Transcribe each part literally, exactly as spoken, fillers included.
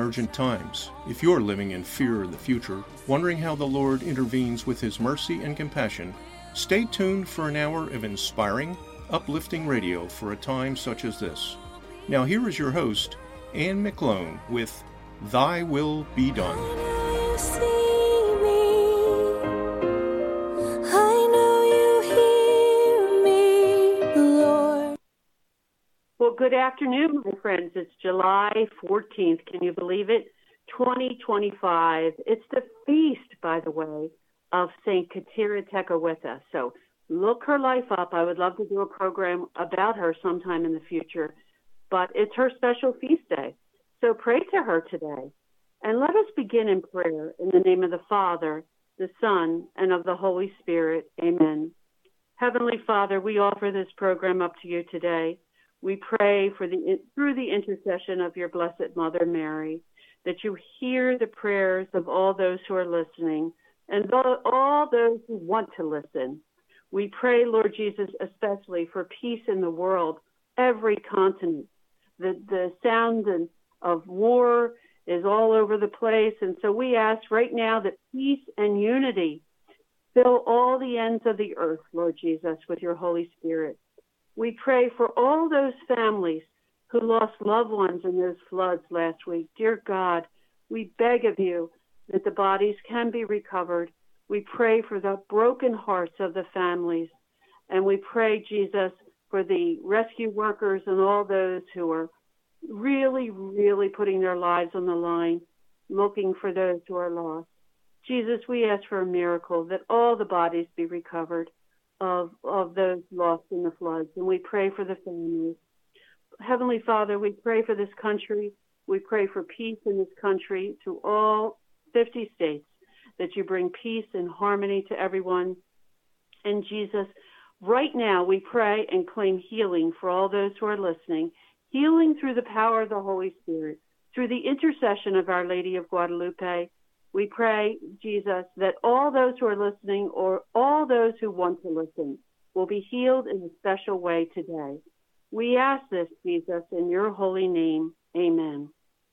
urgent times, if you're living in fear of the future, wondering how the Lord intervenes with His mercy and compassion, stay tuned for an hour of inspiring, uplifting radio for a time such as this. Now here is your host, Anne McClone, with Thy Will Be Done. Well, good afternoon, my friends. It's July fourteenth. Can you believe it? twenty twenty-five. It's the feast, by the way, of Saint Katera Tekakwitha. So look her life up. I would love to do a program about her sometime in the future, but it's her special feast day. So pray to her today. And let us begin in prayer in the name of the Father, the Son, and of the Holy Spirit. Amen. Heavenly Father, we offer this program up to you today. We pray for the through the intercession of your Blessed Mother Mary, that you hear the prayers of all those who are listening and all those who want to listen. We pray, Lord Jesus, especially for peace in the world, every continent. The, the sound of war is all over the place, and so we ask right now that peace and unity fill all the ends of the earth, Lord Jesus, with your Holy Spirit. We pray for all those families who lost loved ones in those floods last week. Dear God, we beg of you that the bodies can be recovered. We pray for the broken hearts of the families. And we pray, Jesus, for the rescue workers and all those who are really, really putting their lives on the line, looking for those who are lost. Jesus, we ask for a miracle that all the bodies be recovered of, of those lost in the floods. And we pray for the families. Heavenly Father, we pray for this country. We pray for peace in this country through all fifty states, that you bring peace and harmony to everyone. And Jesus, right now we pray and claim healing for all those who are listening, healing through the power of the Holy Spirit, through the intercession of Our Lady of Guadalupe. We pray, Jesus, that all those who are listening or all those who want to listen will be healed in a special way today. We ask this, Jesus, in your holy name. Amen.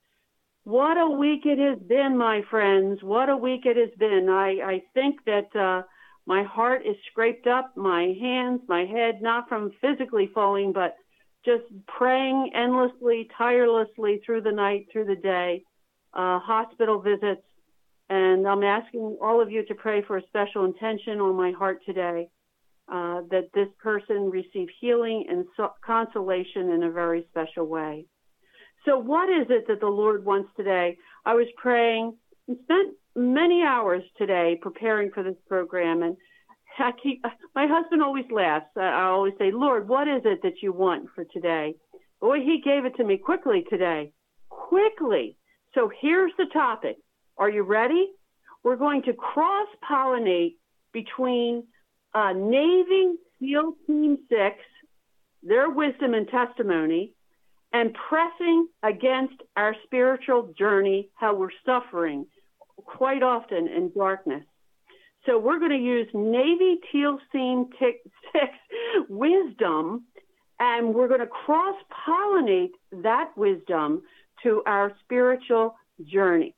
What a week it has been, my friends. What a week it has been. I, I think that uh, my heart is scraped up, my hands, my head, not from physically falling, but just praying endlessly, tirelessly through the night, through the day, uh, hospital visits. And I'm asking all of you to pray for a special intention on my heart today, uh, that this person receive healing and so- consolation in a very special way. So what is it that the Lord wants today? I was praying and spent many hours today preparing for this program. And I keep, my husband always laughs. I always say, Lord, what is it that you want for today? Boy, he gave it to me quickly today. Quickly. So here's the topic. Are you ready? We're going to cross-pollinate between uh, Navy SEAL Team six, their wisdom and testimony, and pressing against our spiritual journey, how we're suffering quite often in darkness. So we're going to use Navy SEAL Team six wisdom, and we're going to cross-pollinate that wisdom to our spiritual journey.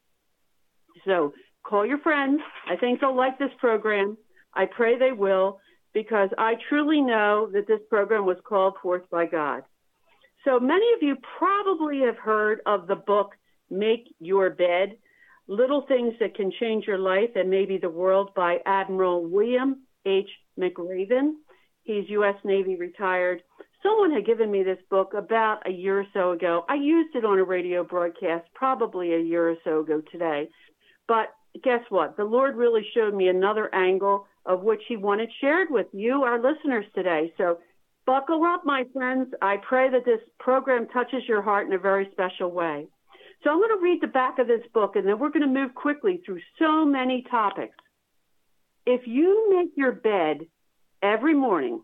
So call your friends. I think they'll like this program. I pray they will, because I truly know that this program was called forth by God. So many of you probably have heard of the book, Make Your Bed, Little Things That Can Change Your Life and Maybe the World by Admiral William H. McRaven. He's U S Navy retired. Someone had given me this book about a year or so ago. I used it on a radio broadcast probably a year or so ago today. But guess what? The Lord really showed me another angle of which he wanted shared with you, our listeners, today. So buckle up, my friends. I pray that this program touches your heart in a very special way. So I'm going to read the back of this book, and then we're going to move quickly through so many topics. If you make your bed every morning,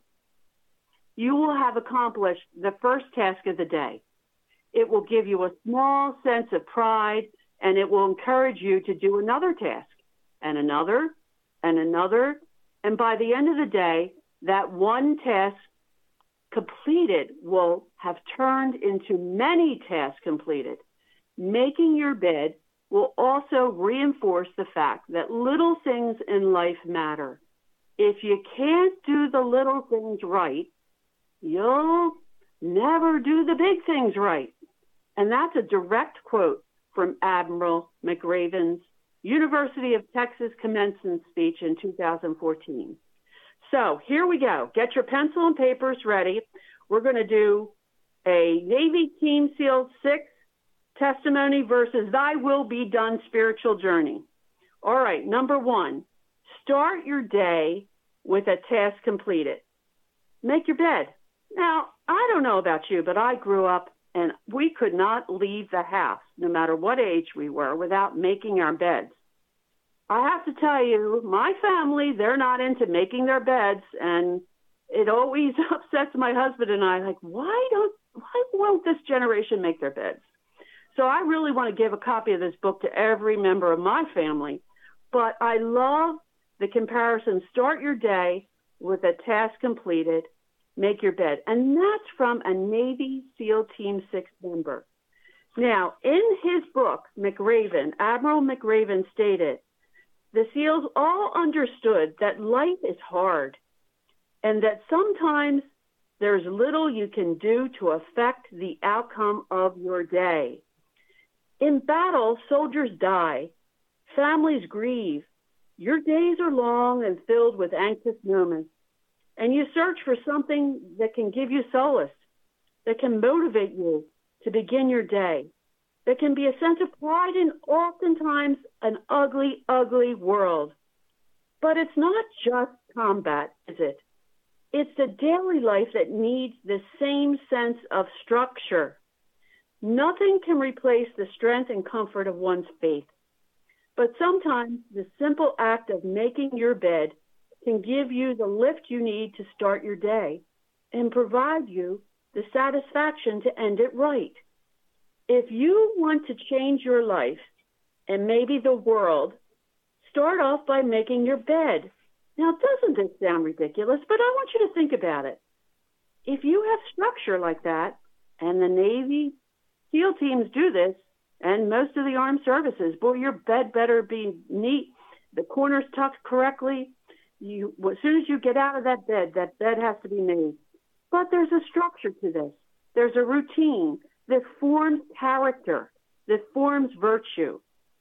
you will have accomplished the first task of the day. It will give you a small sense of pride, and it will encourage you to do another task and another and another. And by the end of the day, that one task completed will have turned into many tasks completed. making your bed will also reinforce the fact that little things in life matter. If you can't do the little things right, you'll never do the big things right. And that's a direct quote from Admiral McRaven's University of Texas commencement speech in two thousand fourteen. So here we go. Get your pencil and papers ready. We're going to do a Navy Team SEAL six testimony versus Thy Will Be Done spiritual journey. All right, number one, start your day with a task completed. Make your bed. Now, I don't know about you, but I grew up and we could not leave the house, no matter what age we were, without making our beds. I have to tell you, my family, they're not into making their beds, and it always upsets my husband and I, like, why don't, why won't this generation make their beds? So I really want to give a copy of this book to every member of my family, but I love the comparison. Start your day with a task completed, make your bed. And that's from a Navy SEAL Team six member. Now, in his book, McRaven, Admiral McRaven stated, the SEALs all understood that life is hard and that sometimes there's little you can do to affect the outcome of your day. In battle, soldiers die, families grieve, your days are long and filled with anxious moments, and you search for something that can give you solace, that can motivate you to begin your day, that can be a sense of pride in oftentimes an ugly, ugly world. But it's not just combat, is it? It's the daily life that needs the same sense of structure. Nothing can replace the strength and comfort of one's faith. But sometimes the simple act of making your bed can give you the lift you need to start your day and provide you the satisfaction to end it right. If you want to change your life and maybe the world, start off by making your bed. Now, doesn't this sound ridiculous? But I want you to think about it. If you have structure like that, and the Navy SEAL teams do this, and most of the armed services, boy, your bed better be neat, the corners tucked correctly. You, as soon as you get out of that bed, that bed has to be made. But there's a structure to this. There's a routine that forms character, that forms virtue.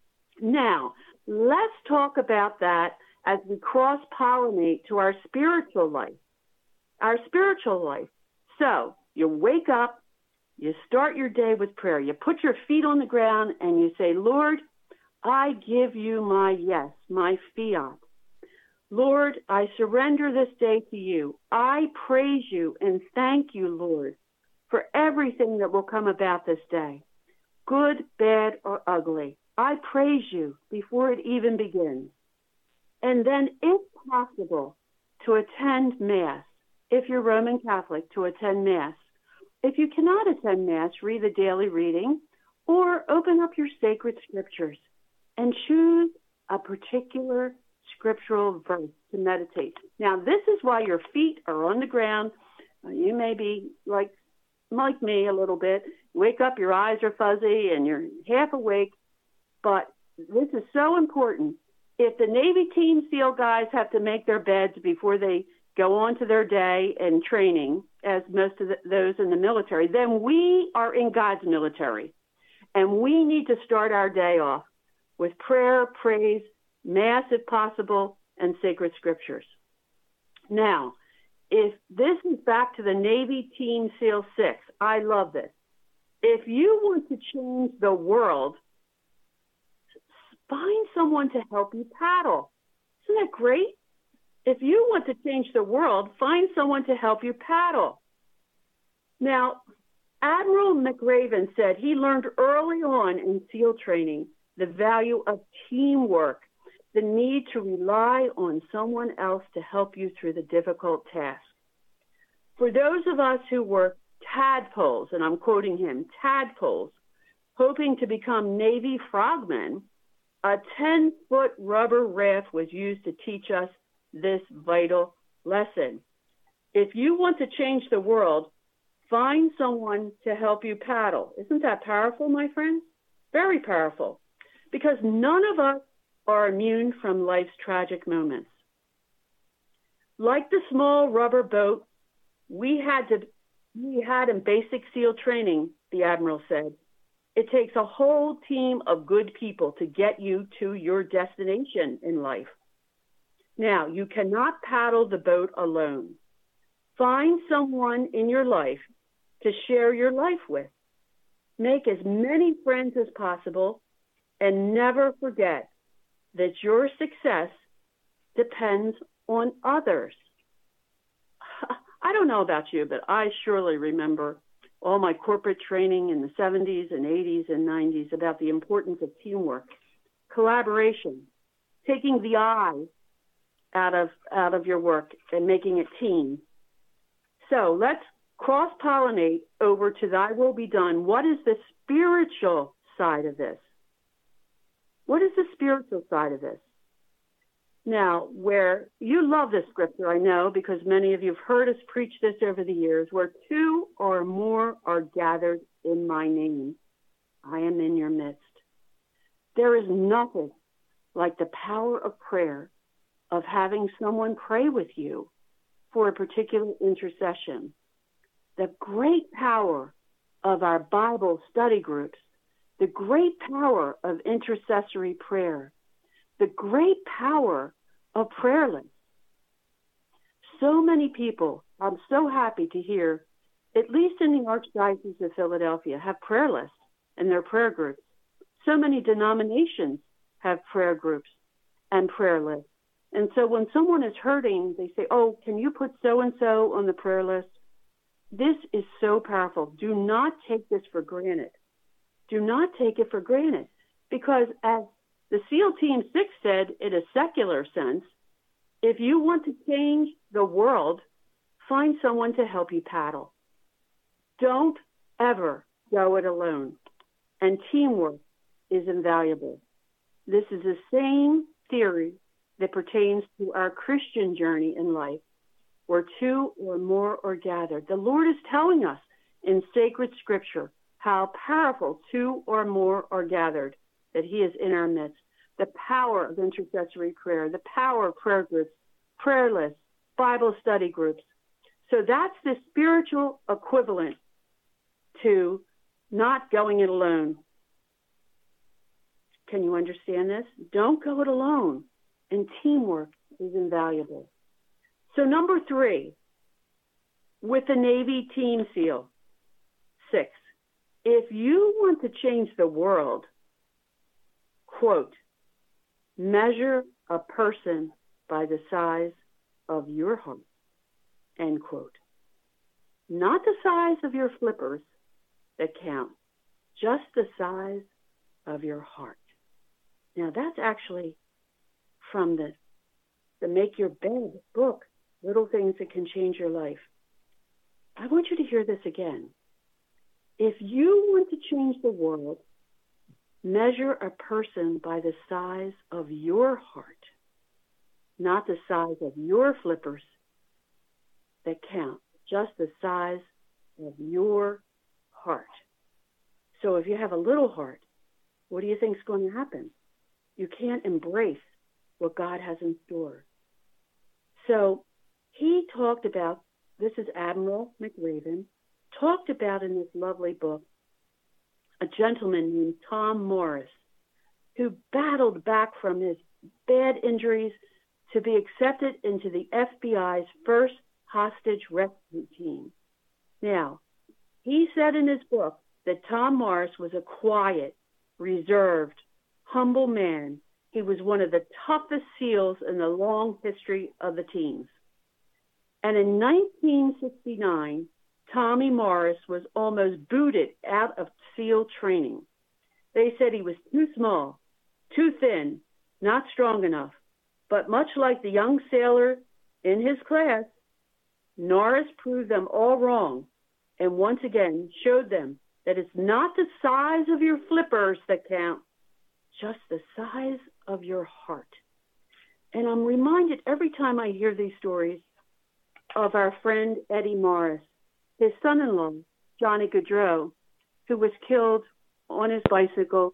Now, let's talk about that as we cross-pollinate to our spiritual life. Our spiritual life. So, you wake up, you start your day with prayer. You put your feet on the ground and you say, Lord, I give you my yes, my fiat. Lord, I surrender this day to you. I praise you and thank you, Lord, for everything that will come about this day, good, bad, or ugly. I praise you before it even begins. And then, if possible, to attend Mass. If you're Roman Catholic, to attend Mass. If you cannot attend Mass, read the daily reading or open up your sacred scriptures and choose a particular scriptural verse to meditate. Now, this is why your feet are on the ground. You may be like like me a little bit. Wake up, your eyes are fuzzy and you're half awake. But this is so important. If the Navy Team SEAL guys have to make their beds before they go on to their day and training, as most of the, those in the military, then we are in God's military. And we need to start our day off with prayer, praise, Mass if possible, and sacred scriptures. Now, if this is back to the Navy Team SEAL six, I love this. If you want to change the world, find someone to help you paddle. Isn't that great? If you want to change the world, find someone to help you paddle. Now, Admiral McRaven said he learned early on in SEAL training the value of teamwork, the need to rely on someone else to help you through the difficult task. For those of us who were tadpoles, and I'm quoting him, tadpoles, hoping to become Navy frogmen, a ten-foot rubber raft was used to teach us this vital lesson. If you want to change the world, find someone to help you paddle. Isn't that powerful, my friends? very powerful, because none of us are immune from life's tragic moments. Like the small rubber boat we had to we had in basic SEAL training, the Admiral said, it takes a whole team of good people to get you to your destination in life. Now, you cannot paddle the boat alone. Find someone in your life to share your life with. Make as many friends as possible, and never forget that your success depends on others. I don't know about you, but I surely remember all my corporate training in the seventies and eighties and nineties about the importance of teamwork, collaboration, taking the I out of out of your work and making it team. So let's cross-pollinate over to Thy Will Be Done. What is the spiritual side of this? What is the spiritual side of this? Now, where you love this scripture, I know, because many of you have heard us preach this over the years, where two or more are gathered in my name, I am in your midst. There is nothing like the power of prayer, of having someone pray with you for a particular intercession. The great power of our Bible study groups, the great power of intercessory prayer, the great power of prayer lists. So many people, I'm so happy to hear, at least in the Archdiocese of Philadelphia, have prayer lists and their prayer groups. So many denominations have prayer groups and prayer lists. And so when someone is hurting, they say, oh, can you put so-and-so on the prayer list? This is so powerful. Do not take this for granted. Do not take it for granted. Because as the SEAL Team six said in a secular sense, if you want to change the world, find someone to help you paddle. Don't ever go it alone. And teamwork is invaluable. This is the same theory that pertains to our Christian journey in life, where two or more are gathered. The Lord is telling us in sacred scripture how powerful two or more are gathered, that he is in our midst. The power of intercessory prayer, the power of prayer groups, prayer lists, Bible study groups. So that's the spiritual equivalent to not going it alone. Can you understand this? Don't go it alone. And teamwork is invaluable. So number three, with the Navy Team SEAL six, if you want to change the world, quote, measure a person by the size of your heart, end quote. Not the size of your flippers that count, just the size of your heart. Now that's actually from the, the Make Your Bed book, Little Things That Can Change Your Life. I want you to hear this again. If you want to change the world, measure a person by the size of your heart, not the size of your flippers that count, just the size of your heart. So if you have a little heart, what do you think is going to happen? You can't embrace what God has in store. So he talked about, this is Admiral McRaven, talked about in this lovely book, a gentleman named Tom Morris, who battled back from his bad injuries to be accepted into the F B I's first hostage rescue team. Now, he said in his book that Tom Morris was a quiet, reserved, humble man. He was one of the toughest SEALs in the long history of the teams. And in nineteen sixty-nine, Tommy Morris was almost booted out of SEAL training. They said he was too small, too thin, not strong enough. But much like the young sailor in his class, Norris proved them all wrong and once again showed them that it's not the size of your flippers that count, just the size of your heart. And I'm reminded every time I hear these stories of our friend Eddie Morris, his son-in-law, Johnny Gaudreau, who was killed on his bicycle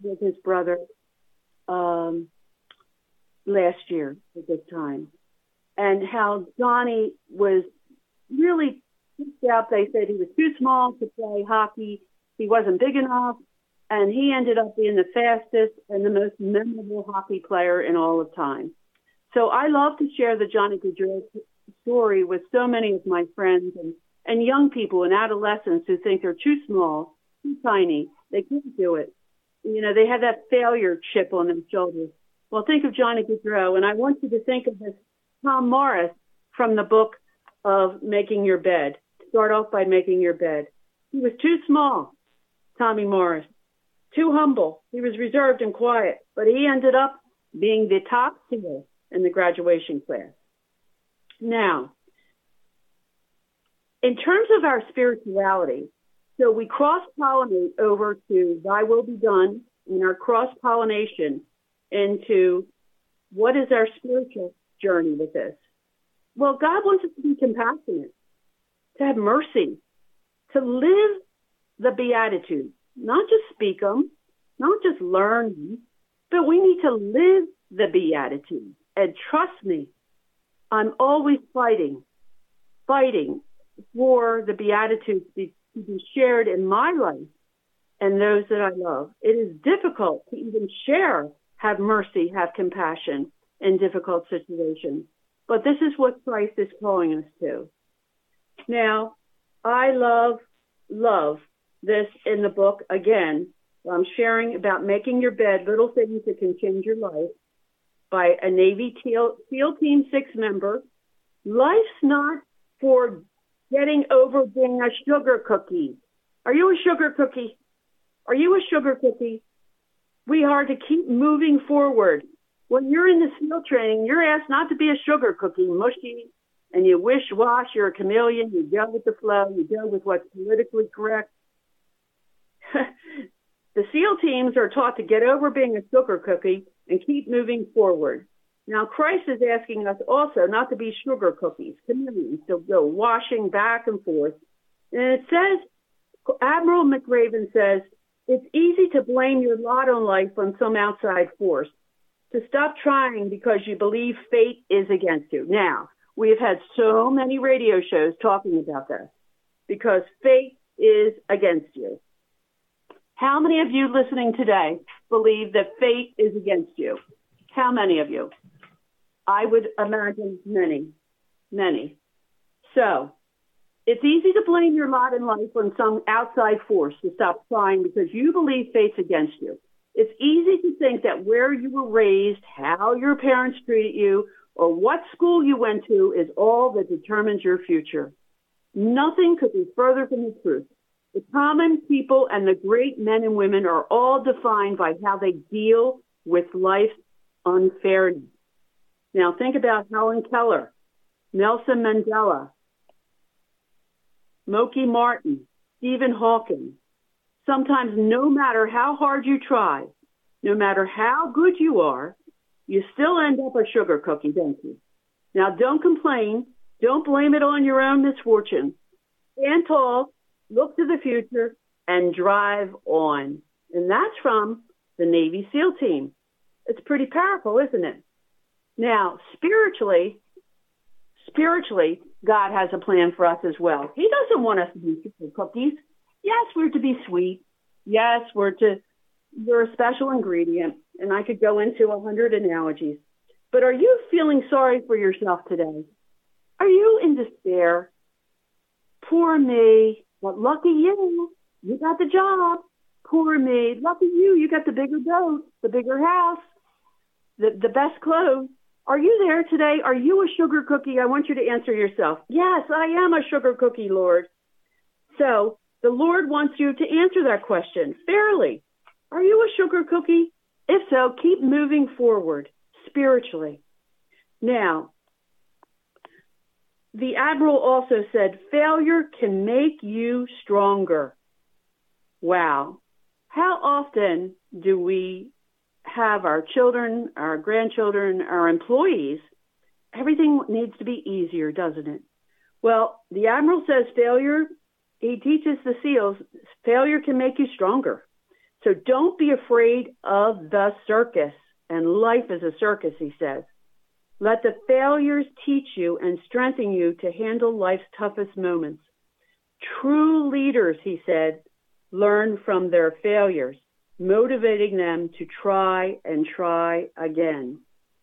with his brother um, last year at this time, and how Johnny was really kicked out. They said he was too small to play hockey. He wasn't big enough, and he ended up being the fastest and the most memorable hockey player in all of time. So I love to share the Johnny Gaudreau story with so many of my friends and, and young people and adolescents who think they're too small, too tiny. They can't do it. You know, they have that failure chip on their shoulders. Well, think of Johnny Gaudreau, and I want you to think of this Tom Morris from the book of Making Your Bed. Start off by making your bed. He was too small, Tommy Morris, too humble. He was reserved and quiet, but he ended up being the top SEAL in the graduation class. Now, in terms of our spirituality, so we cross-pollinate over to Thy Will Be Done, and our cross-pollination into what is our spiritual journey with this? Well, God wants us to be compassionate, to have mercy, to live the Beatitudes, not just speak them, not just learn them, but we need to live the Beatitudes. And trust me, I'm always fighting, fighting for the Beatitudes to be, to be shared in my life and those that I love. It is difficult to even share, have mercy, have compassion in difficult situations. But this is what Christ is calling us to. Now, I love, love this in the book. Again, I'm sharing about making your bed, little things that can change your life, by a Navy SEAL, SEAL Team six member. Life's not for getting over being a sugar cookie. Are you a sugar cookie? Are you a sugar cookie? We are to keep moving forward. When you're in the SEAL training, you're asked not to be a sugar cookie, mushy, and you wish-wash, you're a chameleon, you go with the flow, you go with what's politically correct. The SEAL teams are taught to get over being a sugar cookie and keep moving forward. Now, Christ is asking us also not to be sugar cookies, chameleons, to go washing back and forth. And it says, Admiral McRaven says, it's easy to blame your lot in life on some outside force, to stop trying because you believe fate is against you. Now, we have had so many radio shows talking about this, because fate is against you. How many of you listening today believe that fate is against you? How many of you? I would imagine many, many. So it's easy to blame your lot in life on some outside force to stop trying because you believe fate's against you. It's easy to think that where you were raised, how your parents treated you, or what school you went to is all that determines your future. Nothing could be further from the truth. The common people and the great men and women are all defined by how they deal with life's unfairness. Now think about Helen Keller, Nelson Mandela, Moki Martin, Stephen Hawking. Sometimes no matter how hard you try, no matter how good you are, you still end up a sugar cookie, don't you? Now don't complain. Don't blame it on your own misfortune. Stand tall, look to the future, and drive on. And that's from the Navy SEAL team. It's pretty powerful, isn't it? Now, spiritually, spiritually, God has a plan for us as well. He doesn't want us to be sugar cookies. Yes, we're to be sweet. Yes, we're to, we're a special ingredient. And I could go into a hundred analogies. But are you feeling sorry for yourself today? Are you in despair? Poor me. But lucky you, you got the job. Poor me. Lucky you, you got the bigger boat, the bigger house, the, the best clothes. Are you there today? Are you a sugar cookie? I want you to answer yourself. Yes, I am a sugar cookie, Lord. So the Lord wants you to answer that question fairly. Are you a sugar cookie? If so, keep moving forward spiritually. Now, the Admiral also said, failure can make you stronger. Wow. How often do we have our children, our grandchildren, our employees, everything needs to be easier, doesn't it? Well, the Admiral says failure, he teaches the SEALs, failure can make you stronger. So don't be afraid of the circus. And life is a circus, he says. Let the failures teach you and strengthen you to handle life's toughest moments. True leaders, he said, learn from their failures, motivating them to try and try again.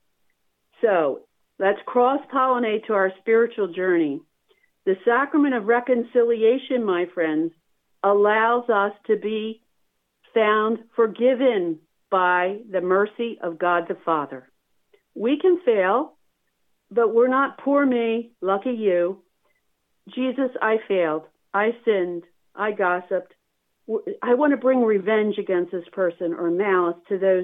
So let's cross-pollinate to our spiritual journey. The sacrament of reconciliation, my friends, allows us to be found forgiven by the mercy of God the Father. We can fail, but we're not poor me, lucky you. Jesus, I failed. I sinned. I gossiped. I want to bring revenge against this person or malice to those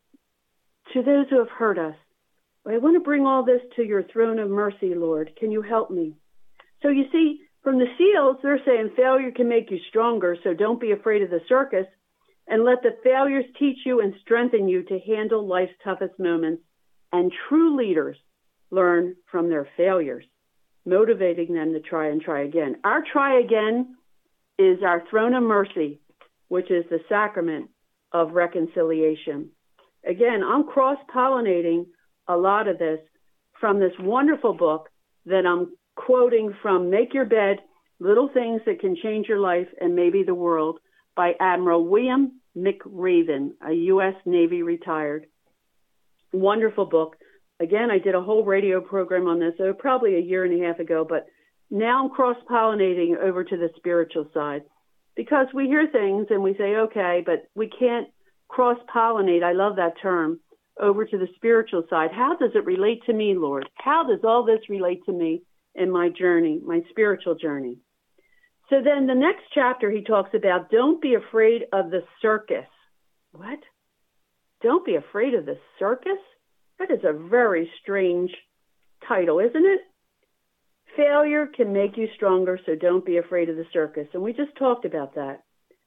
to those who have hurt us. I want to bring all this to your throne of mercy, Lord. Can you help me? So you see, from the SEALs, they're saying failure can make you stronger, so don't be afraid of the circus, and let the failures teach you and strengthen you to handle life's toughest moments. And true leaders learn from their failures, motivating them to try and try again. Our try again is our throne of mercy, which is the sacrament of reconciliation. Again, I'm cross-pollinating a lot of this from this wonderful book that I'm quoting from Make Your Bed, Little Things That Can Change Your Life and Maybe the World by Admiral William McRaven, a U S Navy retired. Wonderful book. Again, I did a whole radio program on this oh, probably a year and a half ago, but now I'm cross-pollinating over to the spiritual side because we hear things and we say, okay, but we can't cross-pollinate. I love that term. Over to the spiritual side. How does it relate to me, Lord? How does all this relate to me in my journey, my spiritual journey? So then the next chapter he talks about, don't be afraid of the circus. What? Don't be afraid of the circus? That is a very strange title, isn't it? Failure can make you stronger, so don't be afraid of the circus. And we just talked about that.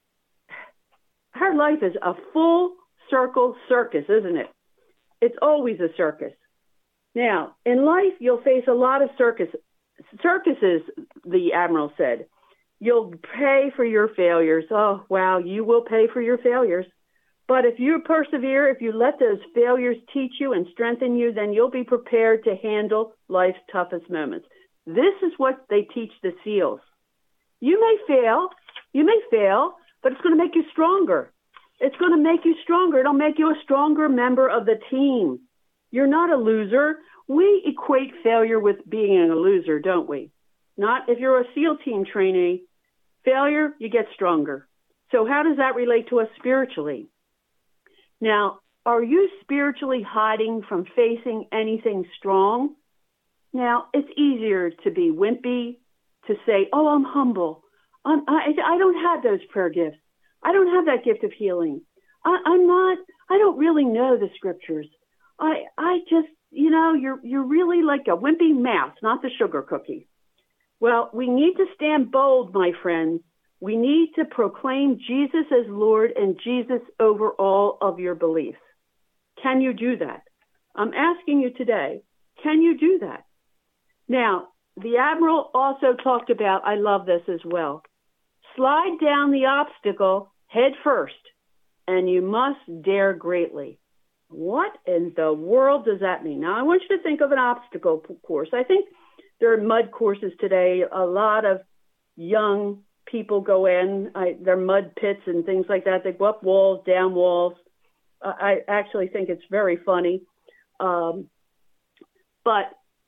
Our life is a full circle circus, isn't it? It's always a circus. Now, in life, you'll face a lot of circus, circuses, the Admiral said. You'll pay for your failures. Oh, wow, you will pay for your failures. But if you persevere, if you let those failures teach you and strengthen you, then you'll be prepared to handle life's toughest moments. This is what they teach the SEALs. You may fail, you may fail, but it's going to make you stronger. It's going to make you stronger. It'll make you a stronger member of the team. You're not a loser. We equate failure with being a loser, don't we? Not if you're a SEAL team trainee. Failure, you get stronger. So how does that relate to us spiritually? Now, are you spiritually hiding from facing anything strong? Now, it's easier to be wimpy, to say, oh, I'm humble. I'm, I, I don't have those prayer gifts. I don't have that gift of healing. I, I'm not, I don't really know the scriptures. I I just, you know, you're you're really like a wimpy mouse, not the sugar cookie. Well, we need to stand bold, my friends. We need to proclaim Jesus as Lord and Jesus over all of your beliefs. Can you do that? I'm asking you today, can you do that? Now, the Admiral also talked about, I love this as well, slide down the obstacle head first, and you must dare greatly. What in the world does that mean? Now, I want you to think of an obstacle course. I think there are mud courses today. A lot of young people go in. I, they're mud pits and things like that. They go up walls, down walls. Uh, I actually think it's very funny. Um, but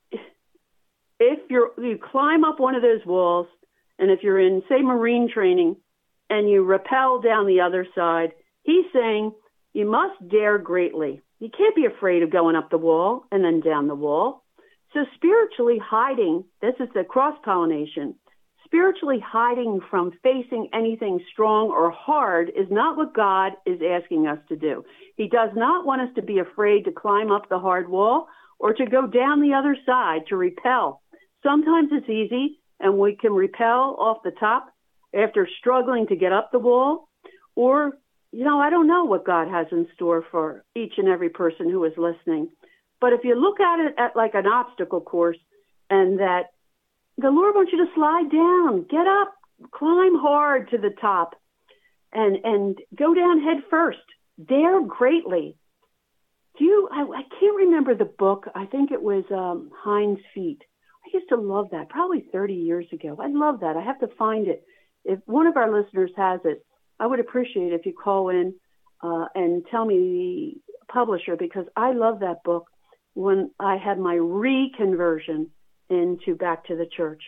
if you're, you climb up one of those walls, and if you're in, say, Marine training, and you rappel down the other side, he's saying you must dare greatly. You can't be afraid of going up the wall and then down the wall. So spiritually hiding, this is the cross-pollination, spiritually hiding from facing anything strong or hard is not what God is asking us to do. He does not want us to be afraid to climb up the hard wall or to go down the other side to repel. Sometimes it's easy and we can repel off the top after struggling to get up the wall, or, you know, I don't know what God has in store for each and every person who is listening. But if you look at it at like an obstacle course and that the Lord wants you to slide down, get up, climb hard to the top. and and go down head first. Dare greatly. Do you, I, I can't remember the book. I think it was um, Hind's Feet. I used to love that, probably thirty years ago. I love that. I have to find it. If one of our listeners has it, I would appreciate it if you call in uh, and tell me the publisher, because I love that book when I had my reconversion into back to the church.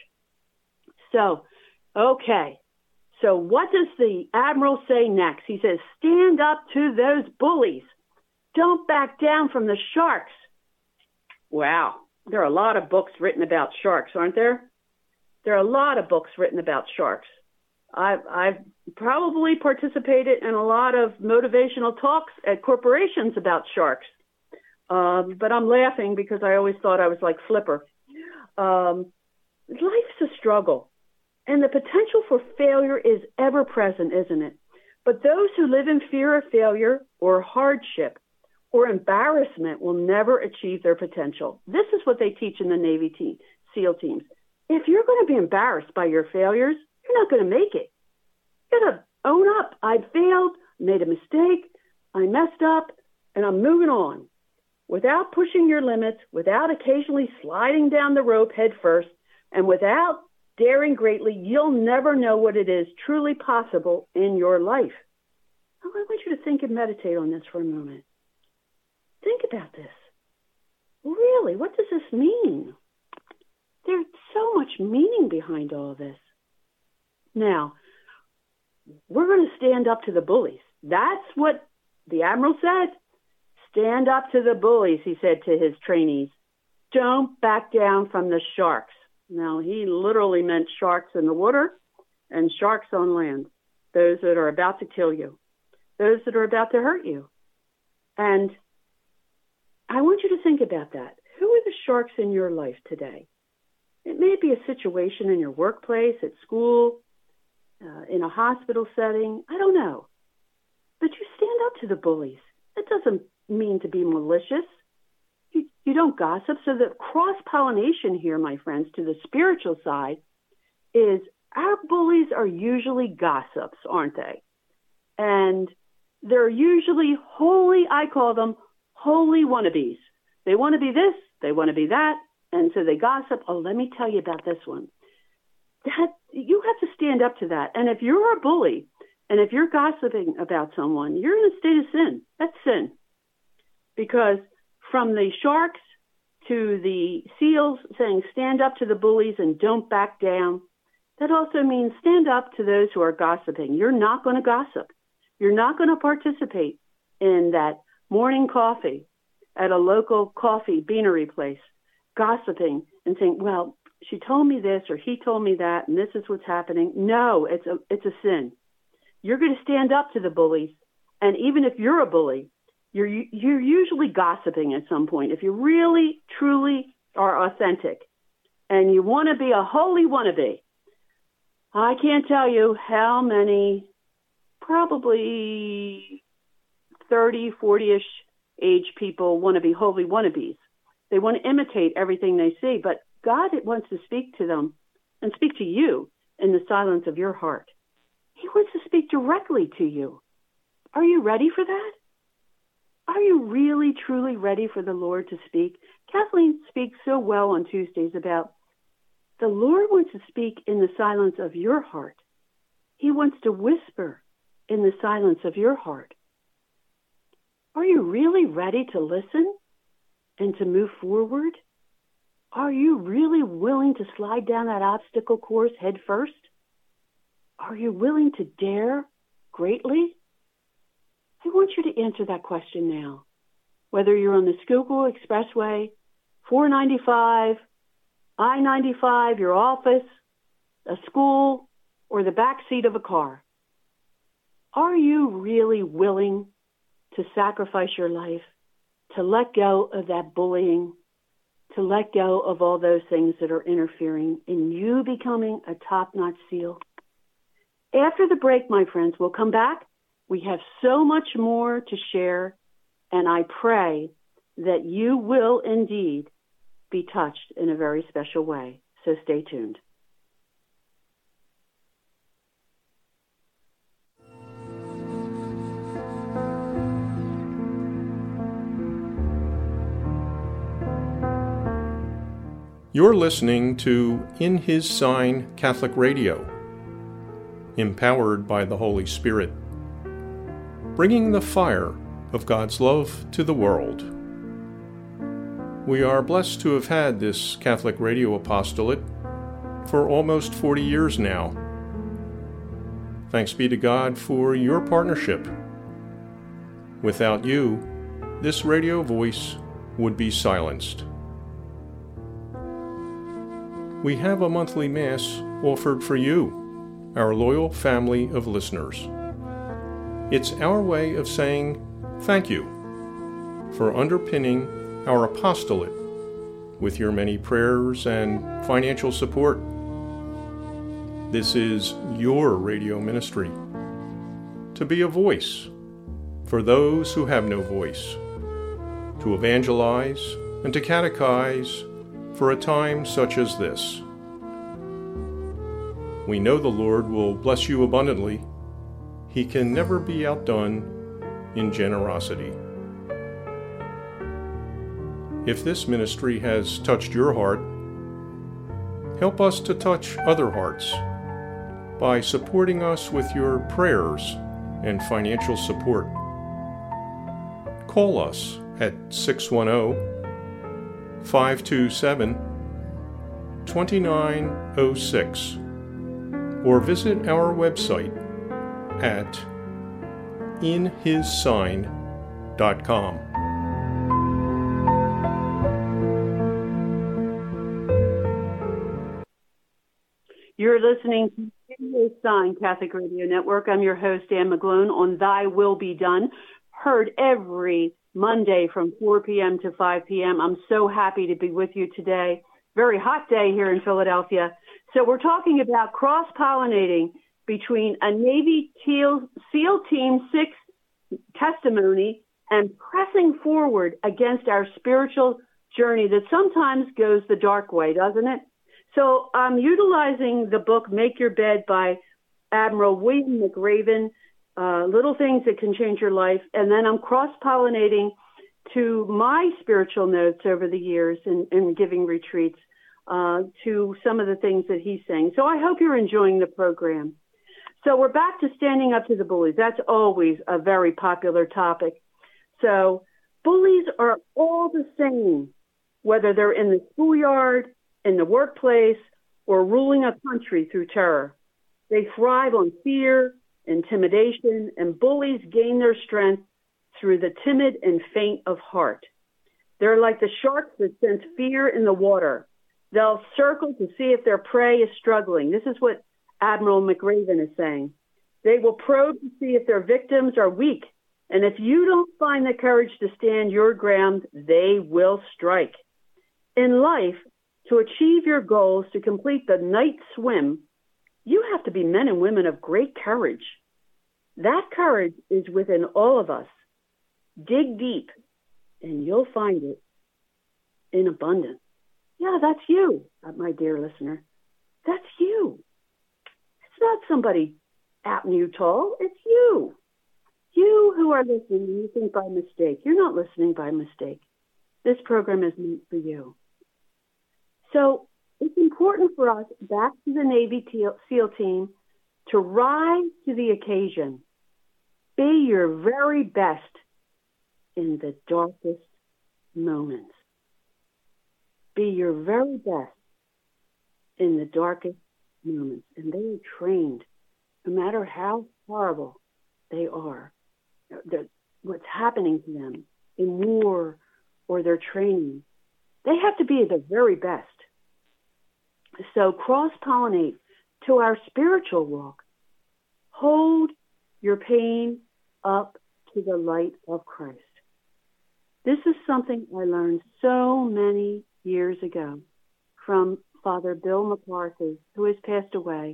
So, okay. So what does the Admiral say next? He says, stand up to those bullies. Don't back down from the sharks. Wow. There are a lot of books written about sharks, aren't there? There are a lot of books written about sharks. I've, I've probably participated in a lot of motivational talks at corporations about sharks. Um, but I'm laughing because I always thought I was like Flipper. Um, life's a struggle, and the potential for failure is ever present, isn't it? But those who live in fear of failure or hardship or embarrassment will never achieve their potential. This is what they teach in the Navy team, SEAL teams. If you're going to be embarrassed by your failures, you're not going to make it. You got to own up. I failed, made a mistake, I messed up, and I'm moving on. Without pushing your limits, without occasionally sliding down the rope head first, and without daring greatly, you'll never know what it is truly possible in your life. I want you to think and meditate on this for a moment. Think about this. Really, what does this mean? There's so much meaning behind all of this. Now, we're going to stand up to the bullies. That's what the Admiral said. Stand up to the bullies, he said to his trainees. Don't back down from the sharks. Now, he literally meant sharks in the water and sharks on land, those that are about to kill you, those that are about to hurt you. And I want you to think about that. Who are the sharks in your life today? It may be a situation in your workplace, at school, uh, in a hospital setting. I don't know. But you stand up to the bullies. That doesn't mean to be malicious. You, you don't gossip. So the cross-pollination here, my friends, to the spiritual side is our bullies are usually gossips, aren't they? And they're usually holy, I call them holy wannabes. They want to be this, they want to be that, and so they gossip. Oh, let me tell you about this one. That you have to stand up to that. And if you're a bully, and if you're gossiping about someone, you're in a state of sin. That's sin. Because from the sharks to the SEALs saying stand up to the bullies and don't back down, that also means stand up to those who are gossiping. You're not going to gossip. You're not going to participate in that morning coffee at a local coffee beanery place, gossiping and saying, well, she told me this or he told me that, and this is what's happening. No, it's a, it's a sin. You're going to stand up to the bullies. And even if you're a bully, you're, you're usually gossiping at some point. If you really, truly are authentic and you want to be a holy wannabe, I can't tell you how many, probably thirty, forty-ish age people want to be holy wannabes. They want to imitate everything they see, but God wants to speak to them and speak to you in the silence of your heart. He wants to speak directly to you. Are you ready for that? Are you really, truly ready for the Lord to speak? Kathleen speaks so well on Tuesdays about the Lord wants to speak in the silence of your heart. He wants to whisper in the silence of your heart. Are you really ready to listen and to move forward? Are you really willing to slide down that obstacle course head first? Are you willing to dare greatly? I want you to answer that question now. Whether you're on the Schuylkill Expressway, four ninety-five, I ninety-five, your office, a school, or the back seat of a car. Are you really willing to sacrifice your life, to let go of that bullying, to let go of all those things that are interfering in you becoming a top-notch SEAL? After the break, my friends, we'll come back. We have so much more to share, and I pray that you will indeed be touched in a very special way. So stay tuned. You're listening to In His Sign Catholic Radio, empowered by the Holy Spirit, bringing the fire of God's love to the world. We are blessed to have had this Catholic Radio apostolate for almost forty years now. Thanks be to God for your partnership. Without you, this radio voice would be silenced. We have a monthly Mass offered for you, our loyal family of listeners. It's our way of saying thank you for underpinning our apostolate with your many prayers and financial support. This is your radio ministry, to be a voice for those who have no voice, to evangelize and to catechize for a time such as this. We know the Lord will bless you abundantly. He can never be outdone in generosity. If this ministry has touched your heart, help us to touch other hearts by supporting us with your prayers and financial support. Call us at six one zero, five two seven, two nine zero six or visit our website at in his sign dot com. You're listening to In His Sign Catholic Radio Network. I'm your host, Ann McGlone, on Thy Will Be Done, heard every Monday from four p.m. to five p.m. I'm so happy to be with you today. Very hot day here in Philadelphia. So we're talking about cross-pollinating between a Navy SEAL, SEAL Team six testimony and pressing forward against our spiritual journey that sometimes goes the dark way, doesn't it? So I'm utilizing the book Make Your Bed by Admiral William McRaven, uh, Little Things That Can Change Your Life, and then I'm cross-pollinating to my spiritual notes over the years in, in giving retreats uh, to some of the things that he's saying. So I hope you're enjoying the program. So we're back to standing up to the bullies. That's always a very popular topic. So bullies are all the same, whether they're in the schoolyard, in the workplace, or ruling a country through terror. They thrive on fear, intimidation, and bullies gain their strength through the timid and faint of heart. They're like the sharks that sense fear in the water. They'll circle to see if their prey is struggling. This is what Admiral McRaven is saying. They will probe to see if their victims are weak, and if you don't find the courage to stand your ground, they will strike. In life, to achieve your goals, to complete the night swim, you have to be men and women of great courage. That courage is within all of us. Dig deep, and you'll find it in abundance. Yeah, that's you, my dear listener. That's you. It's not somebody out in Utah. It's you. You who are listening, and you think by mistake. You're not listening by mistake. This program is meant for you. So it's important for us, back to the Navy SEAL team, to rise to the occasion. Be your very best in the darkest moments. Be your very best in the darkest moments. And they are trained, no matter how horrible they are, the, what's happening to them in war or their training. They have to be the very best. So cross-pollinate to our spiritual walk. Hold your pain up to the light of Christ. This is something I learned so many years ago from Father Bill McCarthy, who has passed away,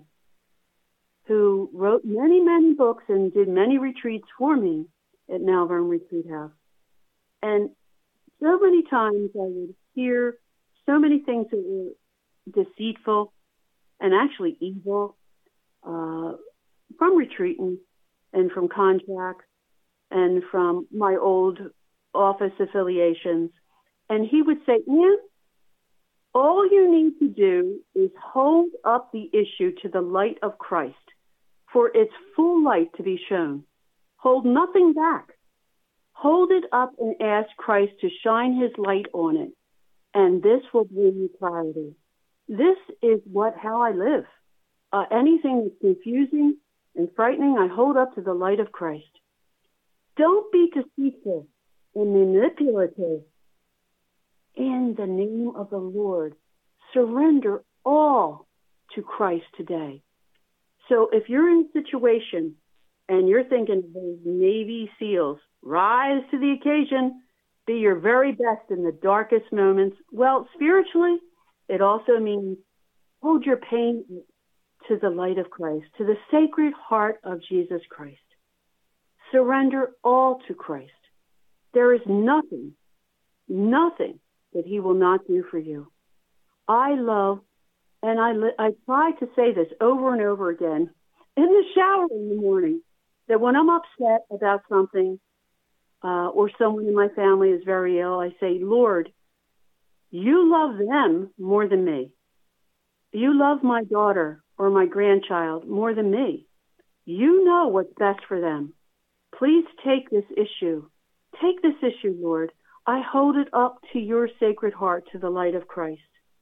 who wrote many, many books and did many retreats for me at Malvern Retreat House. And so many times I would hear so many things that were deceitful and actually evil uh, from retreating and from contracts and from my old office affiliations. And he would say, Ann, All you need to do is hold up the issue to the light of Christ, for its full light to be shown. Hold nothing back. Hold it up and ask Christ to shine his light on it, and this will bring you clarity. This is what how I live. Uh, anything that's confusing and frightening, I hold up to the light of Christ. Don't be deceitful and manipulative. In the name of the Lord, surrender all to Christ today. So if you're in a situation and you're thinking those Navy SEALs, rise to the occasion, be your very best in the darkest moments. Well, spiritually, it also means hold your pain to the light of Christ, to the sacred heart of Jesus Christ. Surrender all to Christ. There is nothing, nothing that he will not do for you. I love, and I, li- I try to say this over and over again, in the shower in the morning, that when I'm upset about something, uh, or someone in my family is very ill, I say, Lord, you love them more than me. You love my daughter or my grandchild more than me. You know what's best for them. Please take this issue. Take this issue, Lord. I hold it up to your sacred heart, to the light of Christ.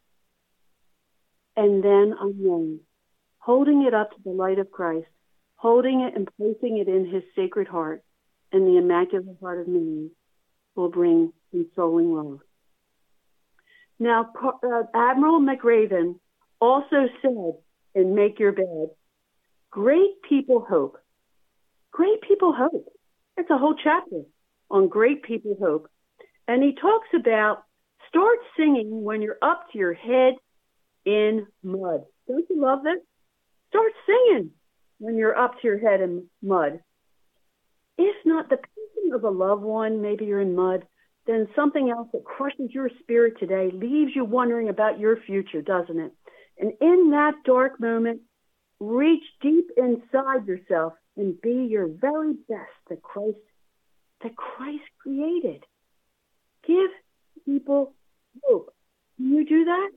And then I'm known, holding it up to the light of Christ, holding it and placing it in his sacred heart, and the Immaculate Heart of Mary will bring consoling love. Now, uh, Admiral McRaven also said in Make Your Bed, great people hope. Great people hope. It's a whole chapter on great people hope. And he talks about start singing when you're up to your head in mud. Don't you love that? Start singing when you're up to your head in mud. If not the passing of a loved one, maybe you're in mud, then something else that crushes your spirit today leaves you wondering about your future, doesn't it? And in that dark moment, reach deep inside yourself and be your very best that Christ, that Christ created. Give people hope. Can you do that?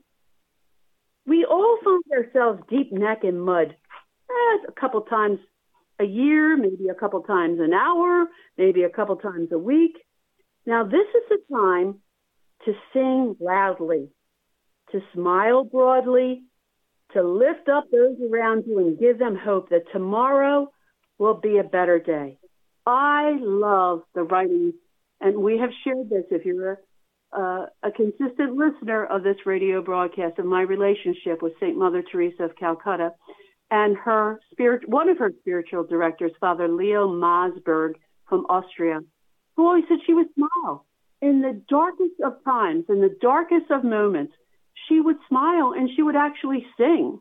We all find ourselves deep neck in mud eh, a couple times a year, maybe a couple times an hour, maybe a couple times a week. Now, this is the time to sing loudly, to smile broadly, to lift up those around you and give them hope that tomorrow will be a better day. I love the writings, and we have shared this if you're a, uh, a consistent listener of this radio broadcast, of my relationship with Saint Mother Teresa of Calcutta and her spirit, one of her spiritual directors, Father Leo Masberg from Austria, who always said she would smile. In the darkest of times, in the darkest of moments, she would smile and she would actually sing.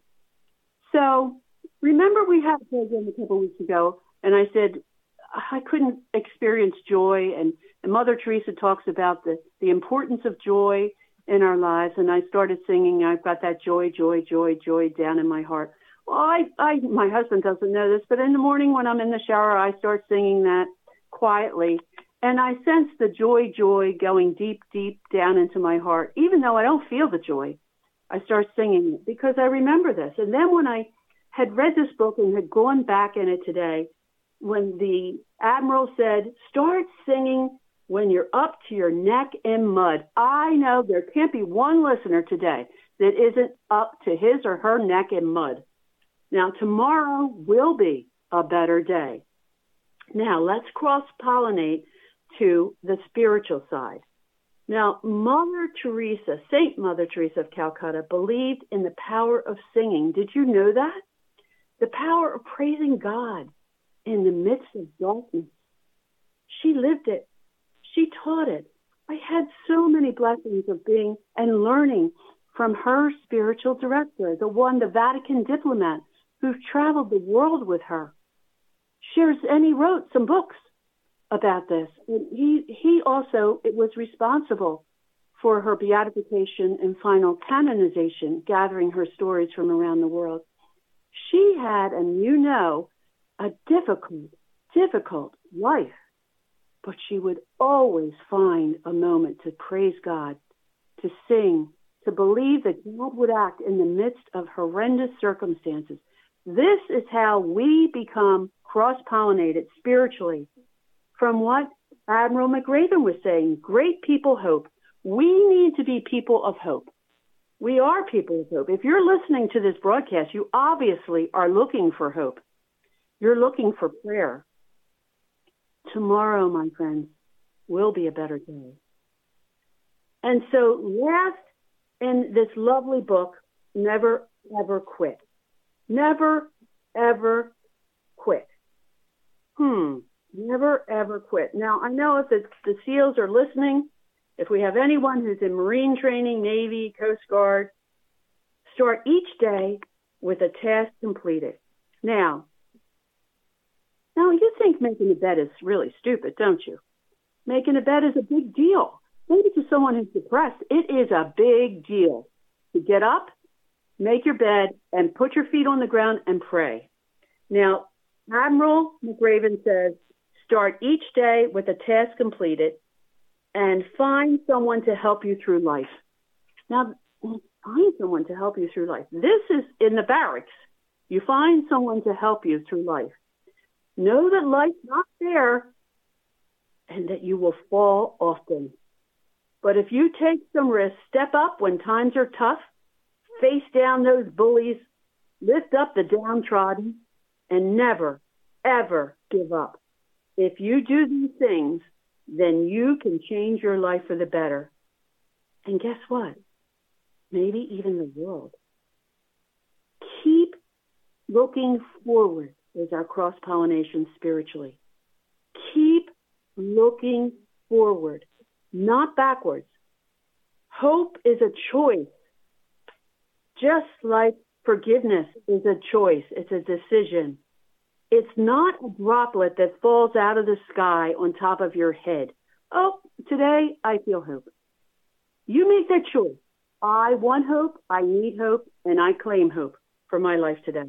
So remember we had a program a couple of weeks ago, and I said I couldn't experience joy, and, and Mother Teresa talks about the, the importance of joy in our lives, and I started singing, I've got that joy, joy, joy, joy down in my heart. Well, I, I, my husband doesn't know this, but in the morning when I'm in the shower, I start singing that quietly. And I sense the joy, joy going deep, deep down into my heart. Even though I don't feel the joy, I start singing it because I remember this. And then when I had read this book and had gone back in it today, when the Admiral said, start singing when you're up to your neck in mud, I know there can't be one listener today that isn't up to his or her neck in mud. Now, tomorrow will be a better day. Now, let's cross-pollinate to the spiritual side. Now, Mother Teresa, Saint Mother Teresa of Calcutta, believed in the power of singing. Did you know that? The power of praising God in the midst of darkness. She lived it. She taught it. I had so many blessings of being and learning from her spiritual director, the one, the Vatican diplomat, who traveled the world with her. Shares, and he wrote some books about this. And he, he also it was responsible for her beatification and final canonization, gathering her stories from around the world. She had, and you know, a difficult, difficult life, but she would always find a moment to praise God, to sing, to believe that God would act in the midst of horrendous circumstances. This is how we become cross-pollinated spiritually from what Admiral McRaven was saying, great people hope. We need to be people of hope. We are people of hope. If you're listening to this broadcast, you obviously are looking for hope. You're looking for prayer. Tomorrow, my friends, will be a better day. And so last in this lovely book, Never, Ever Quit. Never, ever quit. Hmm. Never, ever quit. Now, I know if it's, the SEALs are listening, if we have anyone who's in Marine training, Navy, Coast Guard, start each day with a task completed. Now, now you think making a bed is really stupid, don't you? Making a bed is a big deal. Maybe to someone who's depressed, it is a big deal to get up, make your bed, and put your feet on the ground and pray. Now, Admiral McRaven says, start each day with a task completed and find someone to help you through life. Now, find someone to help you through life. This is in the barracks. You find someone to help you through life. Know that life's not fair and that you will fall often. But if you take some risks, step up when times are tough, face down those bullies, lift up the downtrodden, and never, ever give up. If you do these things, then you can change your life for the better. And guess what? Maybe even the world. Keep looking forward is our cross-pollination spiritually. Keep looking forward, not backwards. Hope is a choice. Just like forgiveness is a choice, it's a decision. It's not a droplet that falls out of the sky on top of your head. Oh, today I feel hope. You make that choice. I want hope, I need hope, and I claim hope for my life today.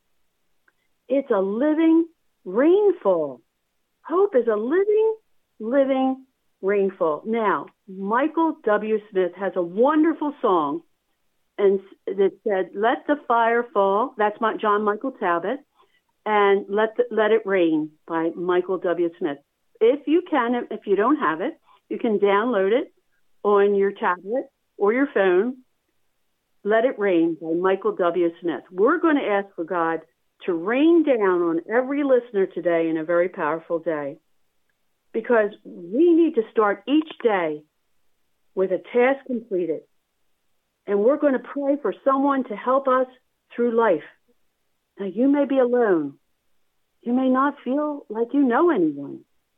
It's a living rainfall. Hope is a living, living rainfall. Now, Michael W. Smith has a wonderful song and that said, "Let the fire fall." That's my John Michael Talbot. And let the, Let It Rain by Michael W. Smith. If you can, if you don't have it, you can download it on your tablet or your phone. Let It Rain by Michael W. Smith. We're going to ask for God to rain down on every listener today in a very powerful day, because we need to start each day with a task completed. And we're going to pray for someone to help us through life. Now, you may be alone. You may not feel like you know anyone.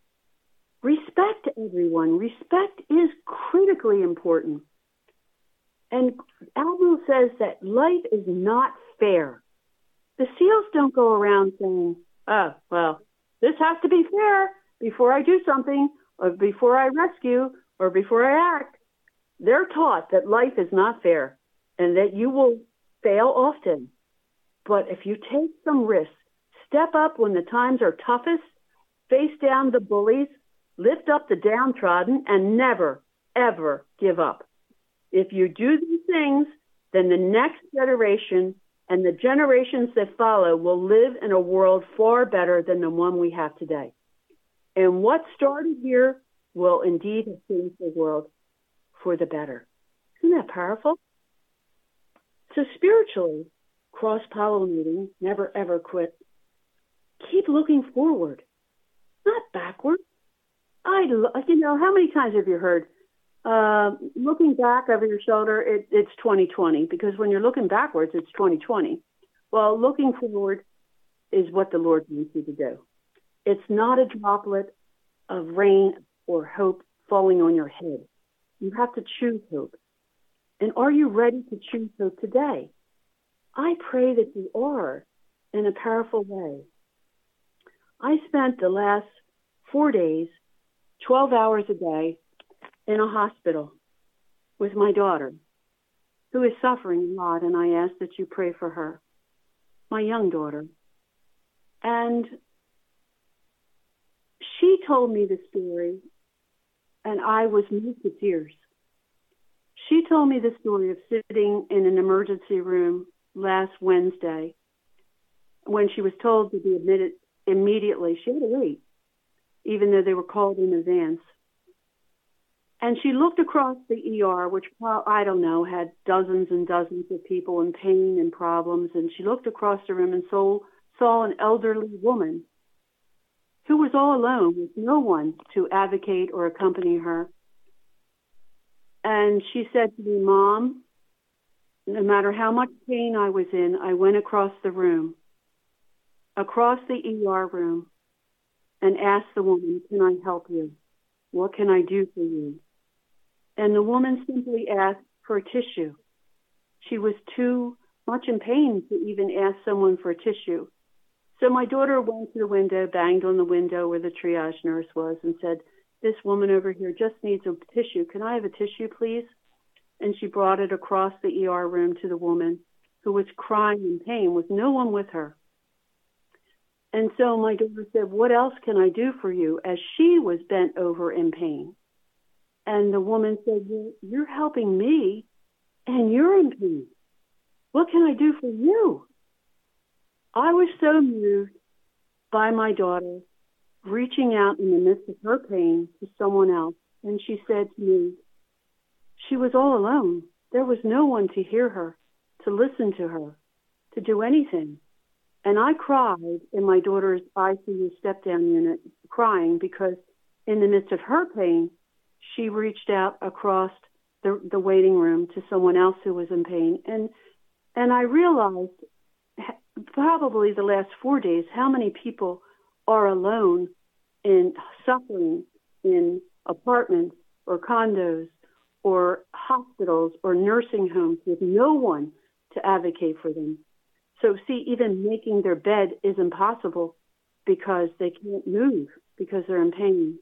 Respect everyone. Respect is critically important. And Admiral says that life is not fair. The SEALs don't go around saying, oh, well, this has to be fair before I do something, or before I rescue, or before I act. They're taught that life is not fair and that you will fail often. But if you take some risks, step up when the times are toughest, face down the bullies, lift up the downtrodden, and never, ever give up. If you do these things, then the next generation and the generations that follow will live in a world far better than the one we have today. And what started here will indeed have changed the world for the better. Isn't that powerful? So spiritually, cross-pollinating, never ever quit. Keep looking forward, not backward. I, you know, how many times have you heard, uh, looking back over your shoulder, it, it's twenty twenty, because when you're looking backwards, it's twenty twenty. Well, looking forward is what the Lord wants you to do. It's not a droplet of rain or hope falling on your head. You have to choose hope. And are you ready to choose hope today? I pray that you are in a powerful way. I spent the last four days, twelve hours a day, in a hospital with my daughter, who is suffering a lot, and I ask that you pray for her, my young daughter. And she told me the story, and I was moved to tears. She told me the story of sitting in an emergency room last Wednesday when she was told to be admitted immediately. She had to wait, even though they were called in advance. And she looked across the E R, which, I don't know, had dozens and dozens of people in pain and problems. And she looked across the room and saw, saw an elderly woman who was all alone with no one to advocate or accompany her. And she said to me, Mom, no matter how much pain I was in, I went across the room, across the E R room, and asked the woman, can I help you? What can I do for you? And the woman simply asked for a tissue. She was too much in pain to even ask someone for a tissue. So my daughter went to the window, banged on the window where the triage nurse was, and said, this woman over here just needs a tissue. Can I have a tissue, please? And she brought it across the E R room to the woman, who was crying in pain with no one with her. And so my daughter said, what else can I do for you? As she was bent over in pain. And the woman said, well, you're helping me and you're in pain. What can I do for you? I was so moved by my daughter reaching out in the midst of her pain to someone else. And she said to me, she was all alone. There was no one to hear her, to listen to her, to do anything. And I cried in my daughter's I C U step-down unit, crying because in the midst of her pain, she reached out across the, the waiting room to someone else who was in pain. And and I realized probably the last four days how many people are alone in suffering in apartments or condos or hospitals or nursing homes with no one to advocate for them. So see, even making their bed is impossible because they can't move because they're in pain.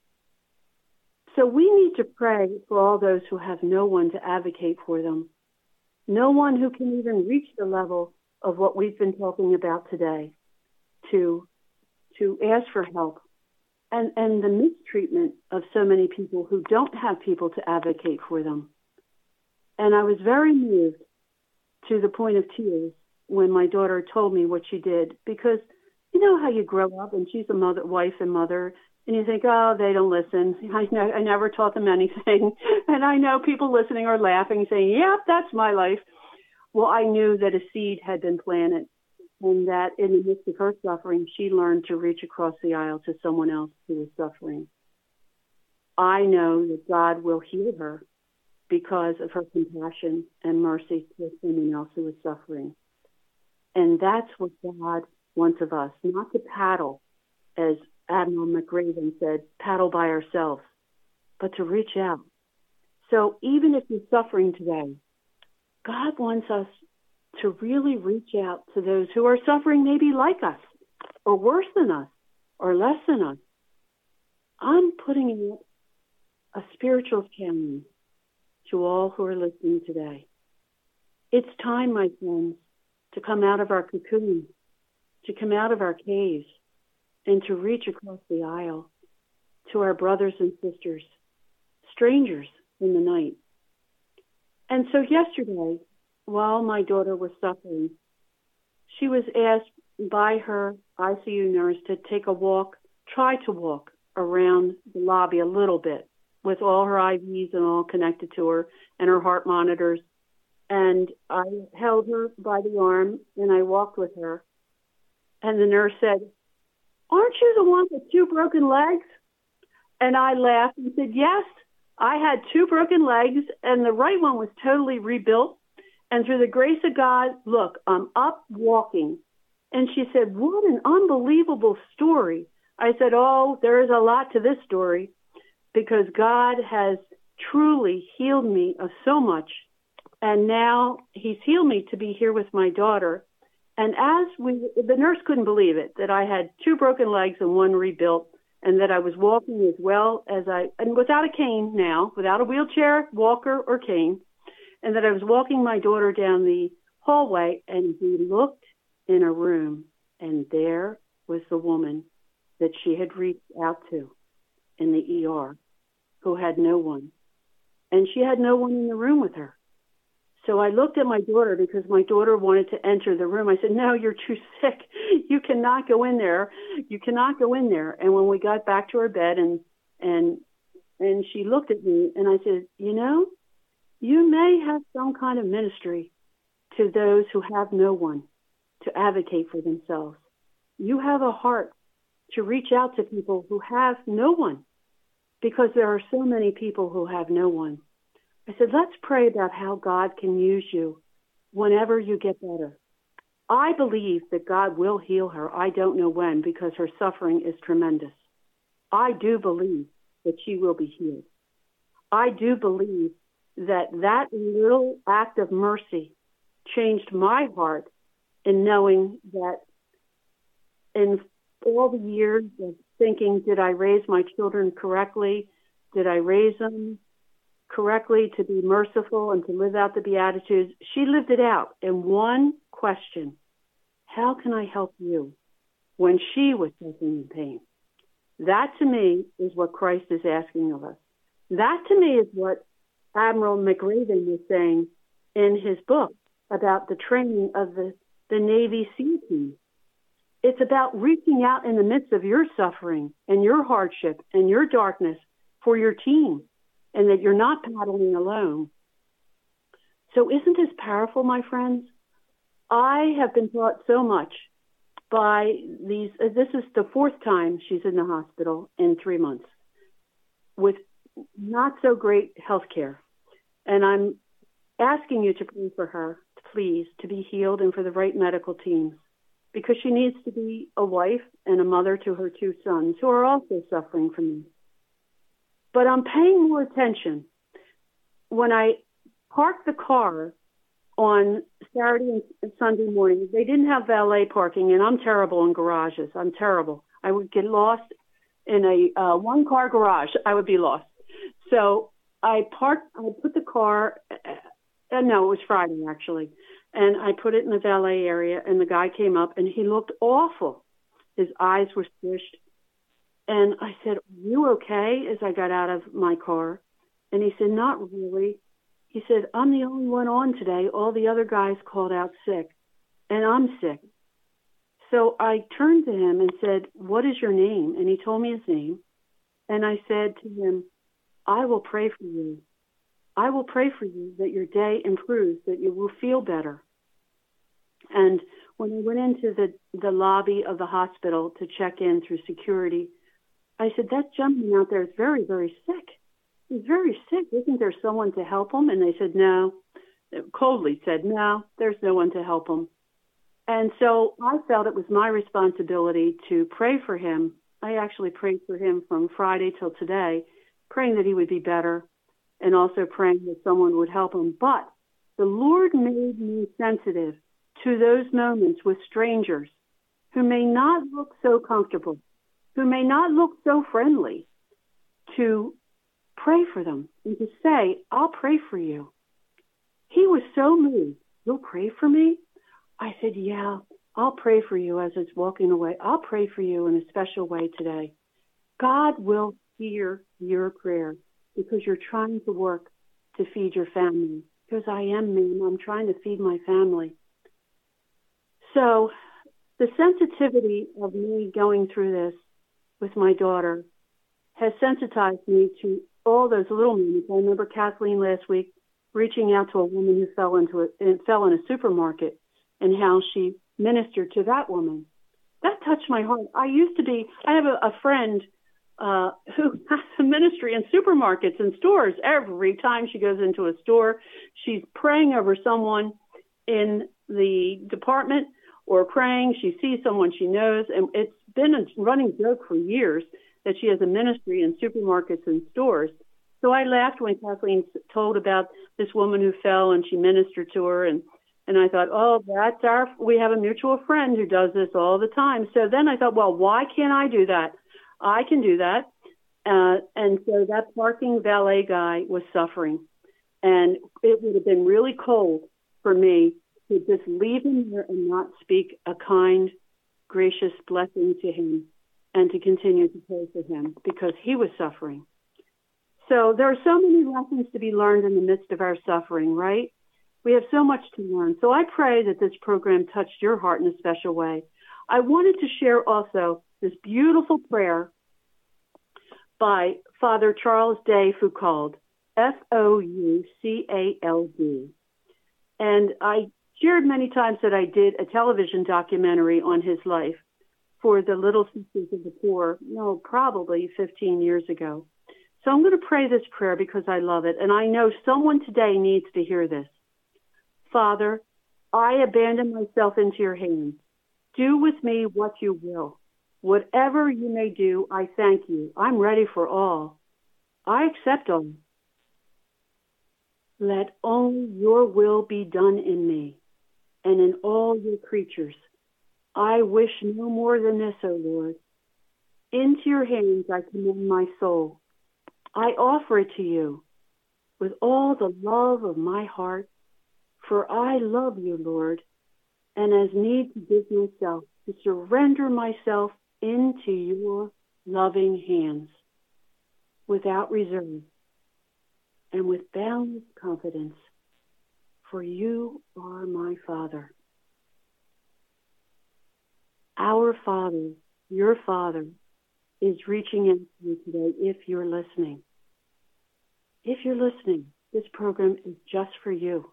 So we need to pray for all those who have no one to advocate for them, no one who can even reach the level of what we've been talking about today, to to ask for help, and, and the mistreatment of so many people who don't have people to advocate for them. And I was very moved to the point of tears when my daughter told me what she did, because you know how you grow up and she's a mother, wife and mother, and you think, oh, they don't listen. I, ne- I never taught them anything. And I know people listening are laughing, saying, yep, that's my life. Well, I knew that a seed had been planted, and that in the midst of her suffering, she learned to reach across the aisle to someone else who was suffering. I know that God will heal her because of her compassion and mercy to someone else who is suffering. And that's what God wants of us, not to paddle, as Admiral McRaven said, paddle by ourselves, but to reach out. So even if you're suffering today, God wants us to really reach out to those who are suffering maybe like us, or worse than us, or less than us. I'm putting in a spiritual challenge to all who are listening today. It's time, my friends, to come out of our cocoon, to come out of our caves, and to reach across the aisle to our brothers and sisters, strangers in the night. And so yesterday, while my daughter was suffering, she was asked by her I C U nurse to take a walk, try to walk around the lobby a little bit with all her I Vs and all connected to her and her heart monitors. And I held her by the arm and I walked with her. And the nurse said, aren't you the one with two broken legs? And I laughed and said, yes, I had two broken legs and the right one was totally rebuilt. And through the grace of God, look, I'm up walking. And she said, what an unbelievable story. I said, oh, there is a lot to this story because God has truly healed me of so much. And now he's healed me to be here with my daughter. And as we, the nurse couldn't believe it, that I had two broken legs and one rebuilt, and that I was walking as well as I, and without a cane now, without a wheelchair, walker, or cane, and that I was walking my daughter down the hallway, and we looked in a room, and there was the woman that she had reached out to in the E R, who had no one. and she had no one in the room with her. So I looked at my daughter because my daughter wanted to enter the room. I said, no, you're too sick. You cannot go in there. You cannot go in there. And when we got back to her bed and and and she looked at me and I said, you know, you may have some kind of ministry to those who have no one to advocate for themselves. You have a heart to reach out to people who have no one, because there are so many people who have no one. I said, let's pray about how God can use you whenever you get better. I believe that God will heal her. I don't know when, because her suffering is tremendous. I do believe that she will be healed. I do believe that that little act of mercy changed my heart in knowing that in all the years of thinking, did I raise my children correctly? Did I raise them correctly to be merciful and to live out the Beatitudes? She lived it out in one question: how can I help you? When she was suffering in pain. That to me is what Christ is asking of us. That to me is what Admiral McRaven was saying in his book about the training of the, the Navy SEAL team. It's about reaching out in the midst of your suffering and your hardship and your darkness for your team, and that you're not paddling alone. So isn't this powerful, my friends? I have been taught so much by these. Uh, this is the fourth time she's in the hospital in three months with not so great health care. And I'm asking you to pray for her, please, to be healed and for the right medical teams, because she needs to be a wife and a mother to her two sons who are also suffering from this. But I'm paying more attention when I parked the car on Saturday and Sunday morning. They didn't have valet parking, and I'm terrible in garages. I'm terrible. I would get lost in a uh, one-car garage. I would be lost. So I parked, I put the car, uh, no, it was Friday actually, and I put it in the valet area, and the guy came up, and he looked awful. His eyes were squished. And I said, are you okay? As I got out of my car. And he said, not really. He said, I'm the only one on today. All the other guys called out sick, and I'm sick. So I turned to him and said, what is your name? And he told me his name. And I said to him, I will pray for you. I will pray for you that your day improves, that you will feel better. And when I went into the, the lobby of the hospital to check in through security, I said, that gentleman out there is very, very sick. He's very sick. Isn't there someone to help him? And they said, no. They coldly said, no, there's no one to help him. And so I felt it was my responsibility to pray for him. I actually prayed for him from Friday till today, praying that he would be better and also praying that someone would help him. But the Lord made me sensitive to those moments with strangers who may not look so comfortable, who may not look so friendly, to pray for them and to say, I'll pray for you. He was so moved. You'll pray for me? I said, yeah, I'll pray for you as it's walking away. I'll pray for you in a special way today. God will hear your prayer because you're trying to work to feed your family. Because I am, ma'am. I'm trying to feed my family. So the sensitivity of me going through this with my daughter has sensitized me to all those little moments. I remember Kathleen last week reaching out to a woman who fell into a, fell in a supermarket, and how she ministered to that woman. That touched my heart. I used to be, I have a, a friend uh, who has a ministry in supermarkets and stores. Every time she goes into a store, she's praying over someone in the department or praying. She sees someone she knows, and it's been a running joke for years that she has a ministry in supermarkets and stores. So I laughed when Kathleen told about this woman who fell and she ministered to her, and And I thought, oh, that's our, we have a mutual friend who does this all the time. So then I thought, well, why can't I do that? I can do that. Uh, and so that parking valet guy was suffering. And it would have been really cold for me to just leave him there and not speak a kind, gracious blessing to him and to continue to pray for him because he was suffering. So there are so many lessons to be learned in the midst of our suffering, right? We have so much to learn. So I pray that this program touched your heart in a special way. I wanted to share also this beautiful prayer by Father Charles de Foucauld, F O U C A L D. And I shared many times that I did a television documentary on his life for the Little Sisters of the Poor, no, probably fifteen years ago. So I'm going to pray this prayer because I love it, and I know someone today needs to hear this. Father, I abandon myself into your hands. Do with me what you will. Whatever you may do, I thank you. I'm ready for all. I accept all. Let only your will be done in me and in all your creatures. I wish no more than this, O Lord. Into your hands I commend my soul. I offer it to you with all the love of my heart, for I love you, Lord, and as need to give myself, to surrender myself into your loving hands without reserve and with boundless confidence, for you are my Father. Our Father, your Father, is reaching out to you today if you're listening. If you're listening, this program is just for you.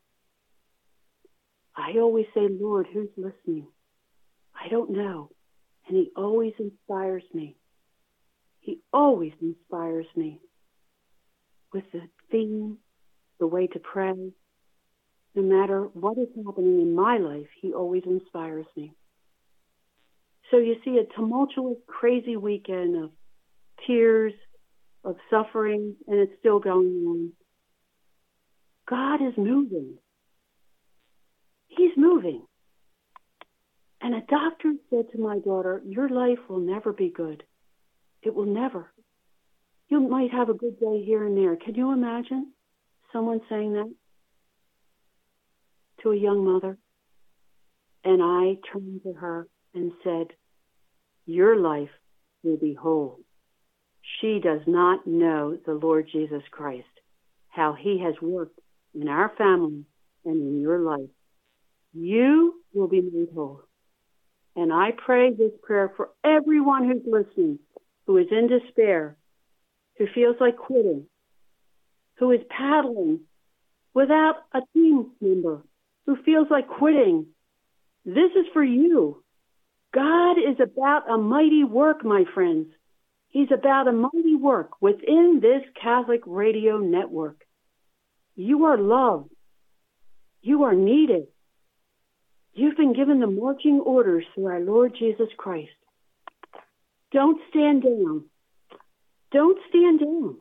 I always say, Lord, who's listening? I don't know. And he always inspires me. He always inspires me with the theme, the way to pray. No matter what is happening in my life, he always inspires me. So you see a tumultuous, crazy weekend of tears, of suffering, and it's still going on. God is moving. He's moving. And a doctor said to my daughter, your life will never be good. It will never. You might have a good day here and there. Can you imagine someone saying that to a young mother? And I turned to her and said, your life will be whole. She does not know the Lord Jesus Christ, how he has worked in our family and in your life. You will be made whole. And I pray this prayer for everyone who's listening, who is in despair, who feels like quitting, who is paddling without a team member, who feels like quitting. This is for you. God is about a mighty work, my friends. He's about a mighty work within this Catholic radio network. You are loved. You are needed. You've been given the marching orders through our Lord Jesus Christ. Don't stand down. Don't stand down.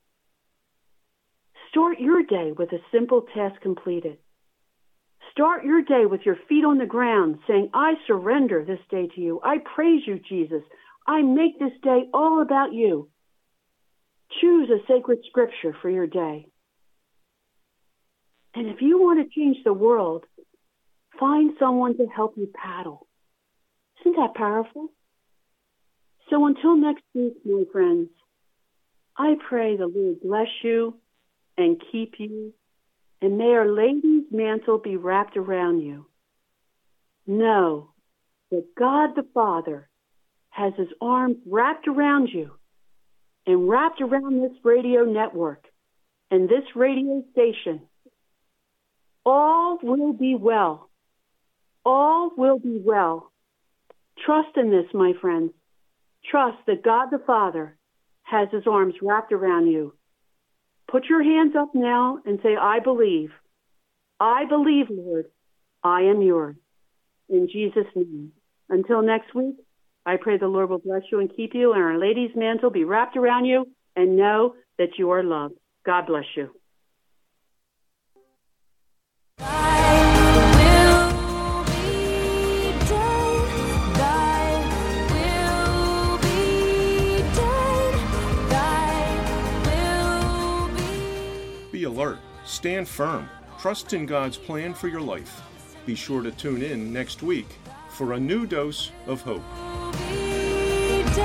Start your day with a simple task completed. Start your day with your feet on the ground, saying, I surrender this day to you. I praise you, Jesus. I make this day all about you. Choose a sacred scripture for your day. And if you want to change the world, find someone to help you paddle. Isn't that powerful? So until next week, my friends, I pray the Lord bless you and keep you, and may Our Lady's mantle be wrapped around you. Know that God the Father has his arms wrapped around you and wrapped around this radio network and this radio station. All will be well. All will be well. Trust in this, my friends. Trust that God the Father has his arms wrapped around you. Put your hands up now and say, I believe. I believe, Lord. I am yours. In Jesus' name. Until next week, I pray the Lord will bless you and keep you, and Our Lady's mantle be wrapped around you, and know that you are loved. God bless you. Be alert, stand firm, trust in God's plan for your life. Be sure to tune in next week for a new dose of hope.